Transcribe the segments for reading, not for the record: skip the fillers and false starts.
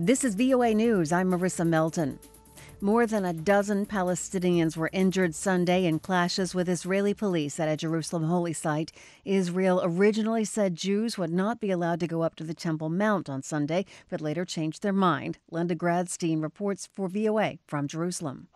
This is VOA News. I'm Marissa Melton. More than a dozen Palestinians were injured Sunday in clashes with Israeli police at a Jerusalem holy site. Israel originally said Jews would not be allowed to go up to the Temple Mount on Sunday, but later changed their mind. Linda Gradstein reports for VOA from Jerusalem.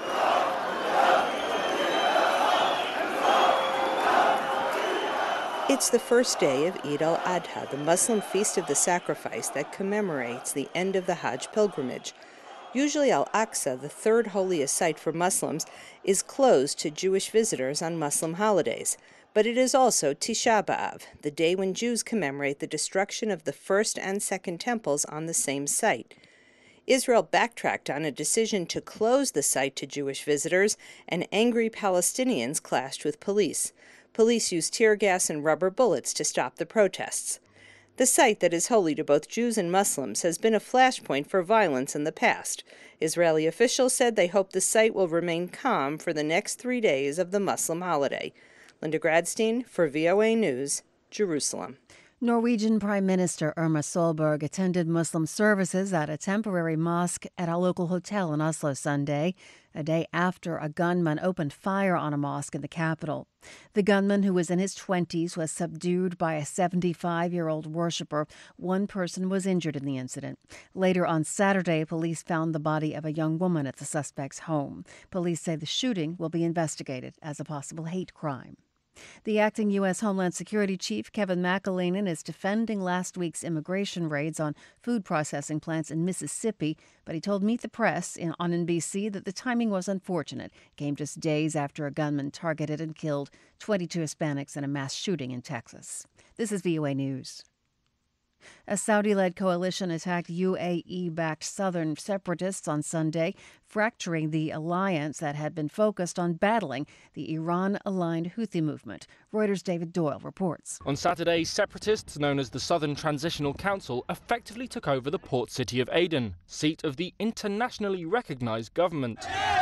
It's the first day of Eid al-Adha, the Muslim feast of the sacrifice that commemorates the end of the Hajj pilgrimage. Usually Al-Aqsa, the third holiest site for Muslims, is closed to Jewish visitors on Muslim holidays. But it is also Tisha B'Av, the day when Jews commemorate the destruction of the first and second temples on the same site. Israel backtracked on a decision to close the site to Jewish visitors, and angry Palestinians clashed with police. Police used tear gas and rubber bullets to stop the protests. The site that is holy to both Jews and Muslims has been a flashpoint for violence in the past. Israeli officials said they hope the site will remain calm for the next 3 days of the Muslim holiday. Linda Gradstein for VOA News, Jerusalem. Norwegian Prime Minister Erna Solberg attended Muslim services at a temporary mosque at a local hotel in Oslo Sunday, a day after a gunman opened fire on a mosque in the capital. The gunman, who was in his 20s, was subdued by a 75-year-old worshiper. One person was injured in the incident. Later on Saturday, police found the body of a young woman at the suspect's home. Police say the shooting will be investigated as a possible hate crime. The acting U.S. Homeland Security Chief, Kevin McAleenan, is defending last week's immigration raids on food processing plants in Mississippi, but he told Meet the Press on NBC that the timing was unfortunate. It came just days after a gunman targeted and killed 22 Hispanics in a mass shooting in Texas. This is VOA News. A Saudi-led coalition attacked UAE-backed southern separatists on Sunday, fracturing the alliance that had been focused on battling the Iran-aligned Houthi movement. Reuters' David Doyle reports. On Saturday, separatists known as the Southern Transitional Council effectively took over the port city of Aden, seat of the internationally recognized government.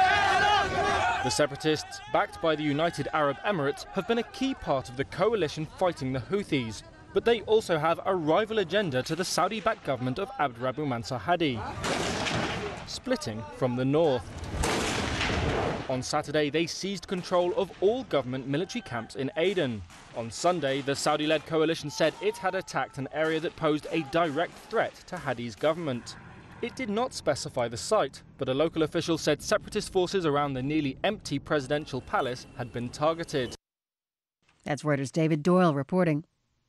The separatists, backed by the United Arab Emirates, have been a key part of the coalition fighting the Houthis. But they also have a rival agenda to the Saudi-backed government of Abd Rabbu Mansur Hadi, splitting from the north. On Saturday, they seized control of all government military camps in Aden. On Sunday, the Saudi-led coalition said it had attacked an area that posed a direct threat to Hadi's government. It did not specify the site, but a local official said separatist forces around the nearly empty presidential palace had been targeted. That's Reuters' David Doyle reporting.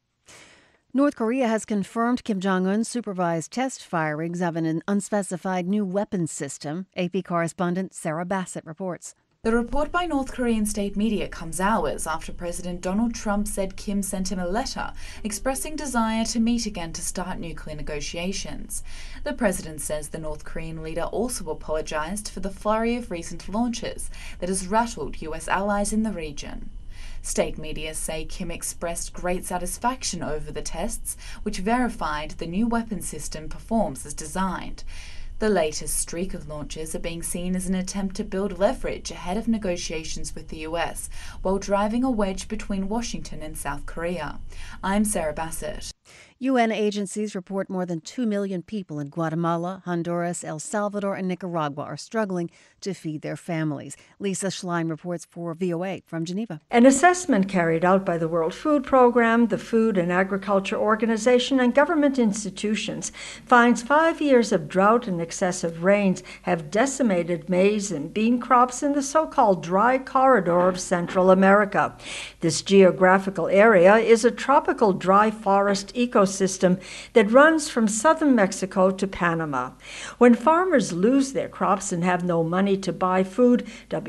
North Korea has confirmed Kim Jong-un supervised test firings of an unspecified new weapons system. AP correspondent Sarah Bassett reports. The report by North Korean state media comes hours after President Donald Trump said Kim sent him a letter expressing desire to meet again to start nuclear negotiations. The president says the North Korean leader also apologized for the flurry of recent launches that has rattled U.S. allies in the region. State media say Kim expressed great satisfaction over the tests, which verified the new weapon system performs as designed. The latest streak of launches are being seen as an attempt to build leverage ahead of negotiations with the U.S., while driving a wedge between Washington and South Korea. I'm Sarah Bassett. UN agencies report more than 2 million people in Guatemala, Honduras, El Salvador, and Nicaragua are struggling to feed their families. Lisa Schlein reports for VOA from Geneva. An assessment carried out by the World Food Programme, the Food and Agriculture Organization, and government institutions finds 5 years of drought and excessive rains have decimated maize and bean crops in the so-called dry corridor of Central America. This geographical area is a tropical dry forest ecosystem that runs from southern Mexico to Panama. When farmers lose their crops and have no money to buy food,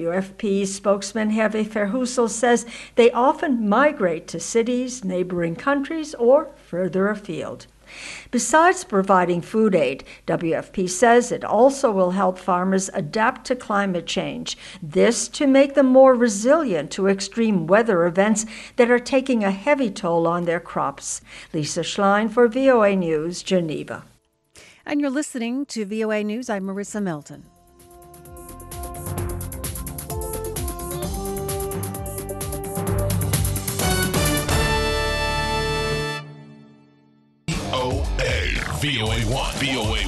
WFP spokesman Hervé Verheussel says they often migrate to cities, neighboring countries, or further afield. Besides providing food aid, WFP says it also will help farmers adapt to climate change, this to make them more resilient to extreme weather events that are taking a heavy toll on their crops. Lisa Schlein for VOA News, Geneva. And you're listening to VOA News. I'm Marissa Melton. VOA 1. VOA